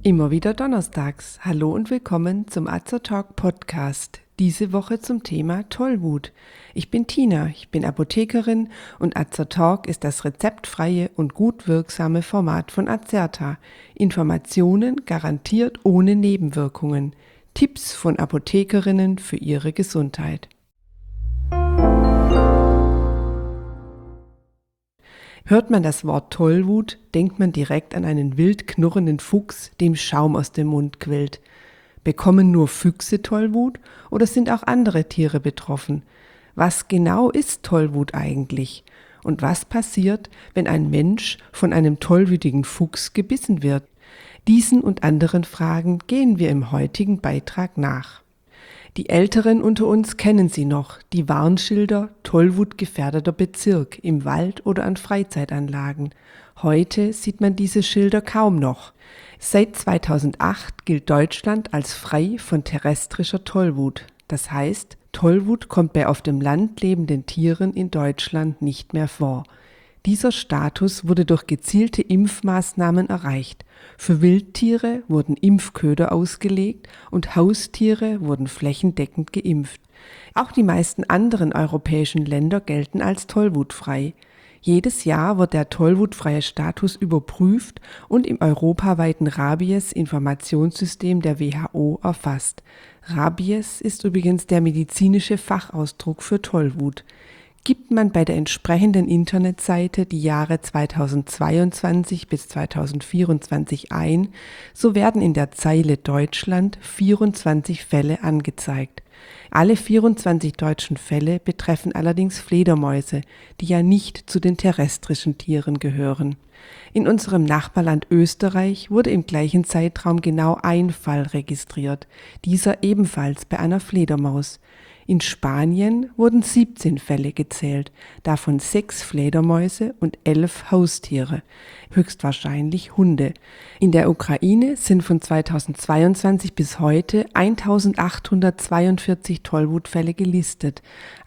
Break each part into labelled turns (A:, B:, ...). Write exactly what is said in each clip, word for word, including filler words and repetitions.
A: Immer wieder donnerstags. Hallo und willkommen zum Azertalk Podcast. Diese Woche zum Thema Tollwut. Ich bin Tina, ich bin Apothekerin und Azertalk ist das rezeptfreie und gut wirksame Format von Azerta. Informationen garantiert ohne Nebenwirkungen. Tipps von Apothekerinnen für ihre Gesundheit. Hört man das Wort Tollwut, denkt man direkt an einen wild knurrenden Fuchs, dem Schaum aus dem Mund quillt. Bekommen nur Füchse Tollwut oder sind auch andere Tiere betroffen? Was genau ist Tollwut eigentlich? Und was passiert, wenn ein Mensch von einem tollwütigen Fuchs gebissen wird? Diesen und anderen Fragen gehen wir im heutigen Beitrag nach. Die Älteren unter uns kennen sie noch, die Warnschilder Tollwut-gefährdeter Bezirk im Wald oder an Freizeitanlagen. Heute sieht man diese Schilder kaum noch. Seit zweitausendacht gilt Deutschland als frei von terrestrischer Tollwut. Das heißt, Tollwut kommt bei auf dem Land lebenden Tieren in Deutschland nicht mehr vor. Dieser Status wurde durch gezielte Impfmaßnahmen erreicht. Für Wildtiere wurden Impfköder ausgelegt und Haustiere wurden flächendeckend geimpft. Auch die meisten anderen europäischen Länder gelten als tollwutfrei. Jedes Jahr wird der tollwutfreie Status überprüft und im europaweiten Rabies-Informationssystem der W H O erfasst. Rabies ist übrigens der medizinische Fachausdruck für Tollwut. Gibt man bei der entsprechenden Internetseite die Jahre zweitausendzweiundzwanzig bis zweitausendvierundzwanzig ein, so werden in der Zeile Deutschland vierundzwanzig Fälle angezeigt. Alle vierundzwanzig deutschen Fälle betreffen allerdings Fledermäuse, die ja nicht zu den terrestrischen Tieren gehören. In unserem Nachbarland Österreich wurde im gleichen Zeitraum genau ein Fall registriert, dieser ebenfalls bei einer Fledermaus. In Spanien wurden siebzehn Fälle gezählt, davon sechs Fledermäuse und elf Haustiere, höchstwahrscheinlich Hunde. In der Ukraine sind von zweitausendzweiundzwanzig bis heute eintausendachthundertzweiundvierzig Tollwutfälle gelistet,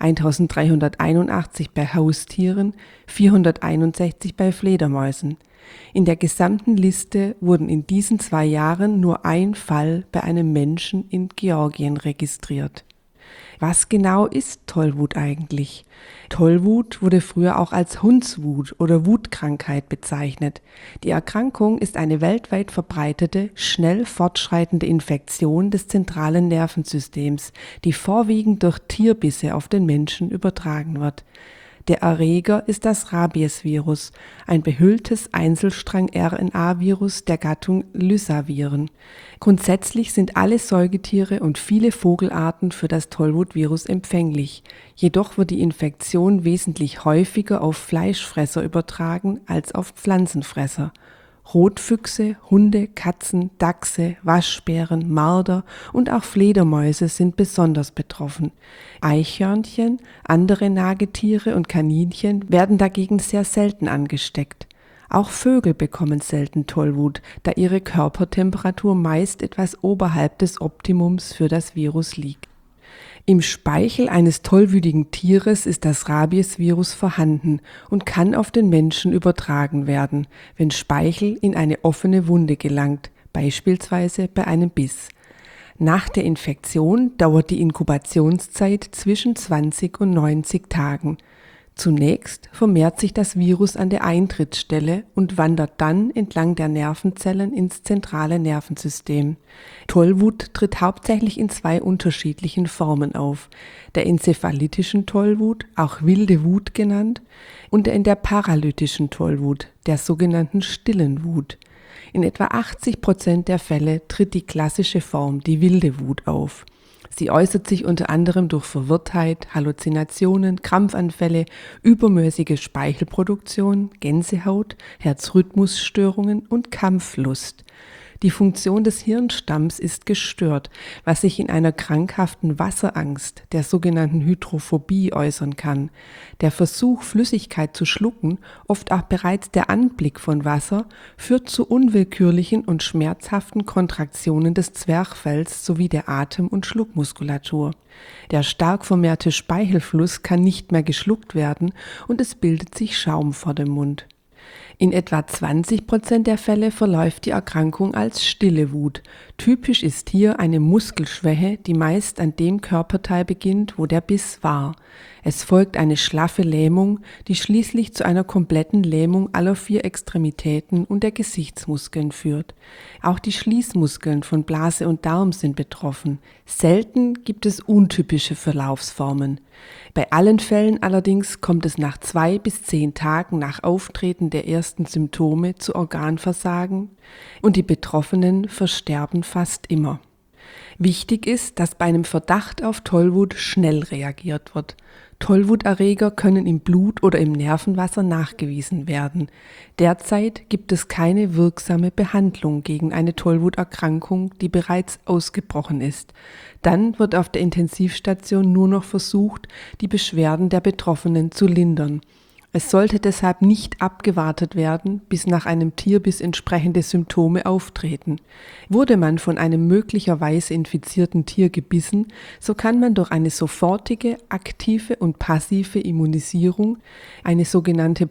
A: eintausenddreihunderteinundachtzig bei Haustieren, vierhunderteinundsechzig bei Fledermäusen. In der gesamten Liste wurden in diesen zwei Jahren nur ein Fall bei einem Menschen in Georgien registriert. Was genau ist Tollwut eigentlich? Tollwut wurde früher auch als Hundswut oder Wutkrankheit bezeichnet. Die Erkrankung ist eine weltweit verbreitete, schnell fortschreitende Infektion des zentralen Nervensystems, die vorwiegend durch Tierbisse auf den Menschen übertragen wird. Der Erreger ist das Rabiesvirus, ein behülltes Einzelstrang-R N A-Virus der Gattung Lyssaviren. Grundsätzlich sind alle Säugetiere und viele Vogelarten für das Tollwutvirus empfänglich. Jedoch wird die Infektion wesentlich häufiger auf Fleischfresser übertragen als auf Pflanzenfresser. Rotfüchse, Hunde, Katzen, Dachse, Waschbären, Marder und auch Fledermäuse sind besonders betroffen. Eichhörnchen, andere Nagetiere und Kaninchen werden dagegen sehr selten angesteckt. Auch Vögel bekommen selten Tollwut, da ihre Körpertemperatur meist etwas oberhalb des Optimums für das Virus liegt. Im Speichel eines tollwütigen Tieres ist das Rabiesvirus vorhanden und kann auf den Menschen übertragen werden, wenn Speichel in eine offene Wunde gelangt, beispielsweise bei einem Biss. Nach der Infektion dauert die Inkubationszeit zwischen zwanzig und neunzig Tagen. Zunächst vermehrt sich das Virus an der Eintrittsstelle und wandert dann entlang der Nervenzellen ins zentrale Nervensystem. Tollwut tritt hauptsächlich in zwei unterschiedlichen Formen auf: der enzephalitischen Tollwut, auch wilde Wut genannt, und in der paralytischen Tollwut, der sogenannten stillen Wut. In etwa achtzig Prozent der Fälle tritt die klassische Form, die wilde Wut, auf. Sie äußert sich unter anderem durch Verwirrtheit, Halluzinationen, Krampfanfälle, übermäßige Speichelproduktion, Gänsehaut, Herzrhythmusstörungen und Kampflust. Die Funktion des Hirnstamms ist gestört, was sich in einer krankhaften Wasserangst, der sogenannten Hydrophobie, äußern kann. Der Versuch, Flüssigkeit zu schlucken, oft auch bereits der Anblick von Wasser, führt zu unwillkürlichen und schmerzhaften Kontraktionen des Zwerchfells sowie der Atem- und Schluckmuskulatur. Der stark vermehrte Speichelfluss kann nicht mehr geschluckt werden und es bildet sich Schaum vor dem Mund. In etwa zwanzig Prozent der Fälle verläuft die Erkrankung als stille Wut. Typisch ist hier eine Muskelschwäche, die meist an dem Körperteil beginnt, wo der Biss war. Es folgt eine schlaffe Lähmung, die schließlich zu einer kompletten Lähmung aller vier Extremitäten und der Gesichtsmuskeln führt. Auch die Schließmuskeln von Blase und Darm sind betroffen. Selten gibt es untypische Verlaufsformen. Bei allen Fällen allerdings kommt es nach zwei bis zehn Tagen nach Auftreten der ersten Symptome zu Organversagen und die Betroffenen versterben fast immer. Wichtig ist, dass bei einem Verdacht auf Tollwut schnell reagiert wird. Tollwuterreger können im Blut oder im Nervenwasser nachgewiesen werden. Derzeit gibt es keine wirksame Behandlung gegen eine Tollwuterkrankung, die bereits ausgebrochen ist. Dann wird auf der Intensivstation nur noch versucht, die Beschwerden der Betroffenen zu lindern. Es sollte deshalb nicht abgewartet werden, bis nach einem Tierbiss entsprechende Symptome auftreten. Wurde man von einem möglicherweise infizierten Tier gebissen, so kann man durch eine sofortige, aktive und passive Immunisierung, eine sogenannte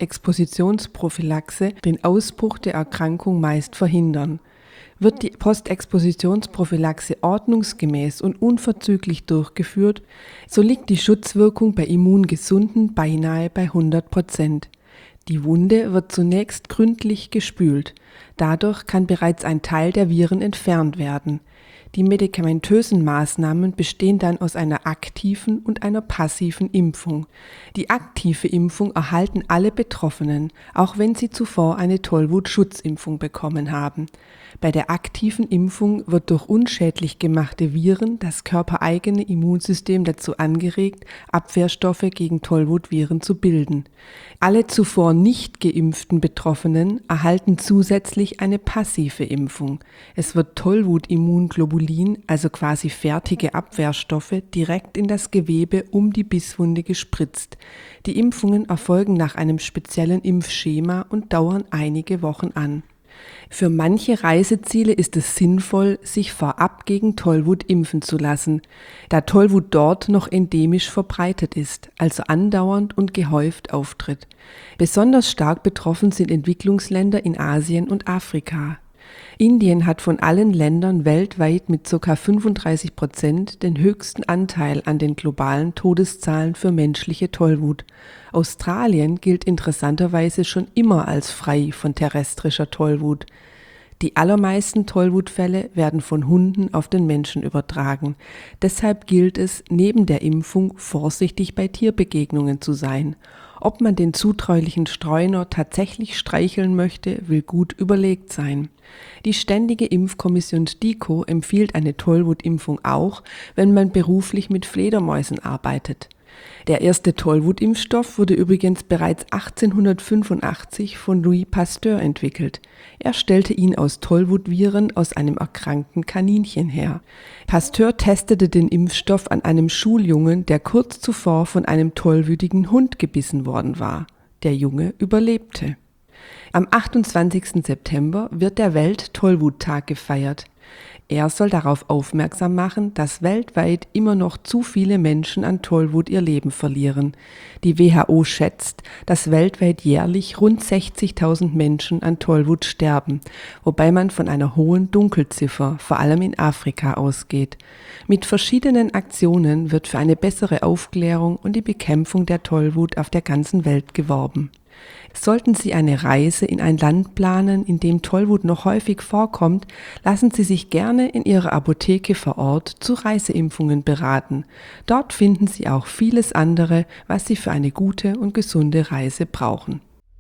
A: Postexpositionsprophylaxe, den Ausbruch der Erkrankung meist verhindern. Wird die Postexpositionsprophylaxe ordnungsgemäß und unverzüglich durchgeführt, so liegt die Schutzwirkung bei Immungesunden beinahe bei hundert Prozent. Die Wunde wird zunächst gründlich gespült. Dadurch kann bereits ein Teil der Viren entfernt werden. Die medikamentösen Maßnahmen bestehen dann aus einer aktiven und einer passiven Impfung. Die aktive Impfung erhalten alle Betroffenen, auch wenn sie zuvor eine Tollwut-Schutzimpfung bekommen haben. Bei der aktiven Impfung wird durch unschädlich gemachte Viren das körpereigene Immunsystem dazu angeregt, Abwehrstoffe gegen Tollwutviren zu bilden. Alle zuvor nicht geimpften Betroffenen erhalten zusätzlich eine passive Impfung. Es wird Tollwut-Immunglobulin, also quasi fertige Abwehrstoffe, direkt in das Gewebe um die Bisswunde gespritzt. Die Impfungen erfolgen nach einem speziellen Impfschema und dauern einige Wochen an. Für manche Reiseziele ist es sinnvoll, sich vorab gegen Tollwut impfen zu lassen, da Tollwut dort noch endemisch verbreitet ist, also andauernd und gehäuft auftritt. Besonders stark betroffen sind Entwicklungsländer in Asien und Afrika. Indien hat von allen Ländern weltweit mit ca. fünfunddreißig Prozent den höchsten Anteil an den globalen Todeszahlen für menschliche Tollwut. Australien gilt interessanterweise schon immer als frei von terrestrischer Tollwut. Die allermeisten Tollwutfälle werden von Hunden auf den Menschen übertragen. Deshalb gilt es, neben der Impfung vorsichtig bei Tierbegegnungen zu sein. Ob man den zutreulichen Streuner tatsächlich streicheln möchte, will gut überlegt sein. Die Ständige Impfkommission STIKO empfiehlt eine Tollwutimpfung auch, wenn man beruflich mit Fledermäusen arbeitet. Der erste Tollwutimpfstoff wurde übrigens bereits achtzehnhundertfünfundachtzig von Louis Pasteur entwickelt. Er stellte ihn aus Tollwutviren aus einem erkrankten Kaninchen her. Pasteur testete den Impfstoff an einem Schuljungen, der kurz zuvor von einem tollwütigen Hund gebissen worden war. Der Junge überlebte. Am achtundzwanzigsten September wird der Welt-Tollwut-Tag gefeiert. Er soll darauf aufmerksam machen, dass weltweit immer noch zu viele Menschen an Tollwut ihr Leben verlieren. Die W H O schätzt, dass weltweit jährlich rund sechzigtausend Menschen an Tollwut sterben, wobei man von einer hohen Dunkelziffer, vor allem in Afrika, ausgeht. Mit verschiedenen Aktionen wird für eine bessere Aufklärung und die Bekämpfung der Tollwut auf der ganzen Welt geworben. Sollten Sie eine Reise in ein Land planen, in dem Tollwut noch häufig vorkommt, lassen Sie sich gerne in Ihrer Apotheke vor Ort zu Reiseimpfungen beraten. Dort finden Sie auch vieles andere, was Sie für eine gute und gesunde Reise brauchen.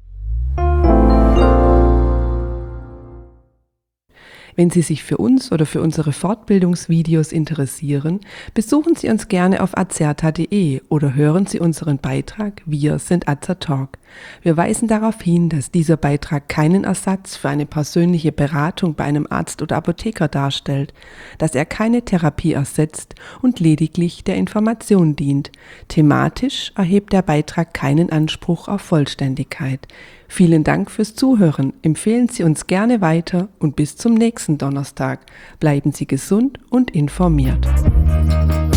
A: Wenn Sie sich für uns oder für unsere Fortbildungsvideos interessieren, besuchen Sie uns gerne auf azerta punkt de oder hören Sie unseren Beitrag Wir sind Azertalk. Wir weisen darauf hin, dass dieser Beitrag keinen Ersatz für eine persönliche Beratung bei einem Arzt oder Apotheker darstellt, dass er keine Therapie ersetzt und lediglich der Information dient. Thematisch erhebt der Beitrag keinen Anspruch auf Vollständigkeit. Vielen Dank fürs Zuhören. Empfehlen Sie uns gerne weiter und bis zum nächsten Donnerstag. Bleiben Sie gesund und informiert.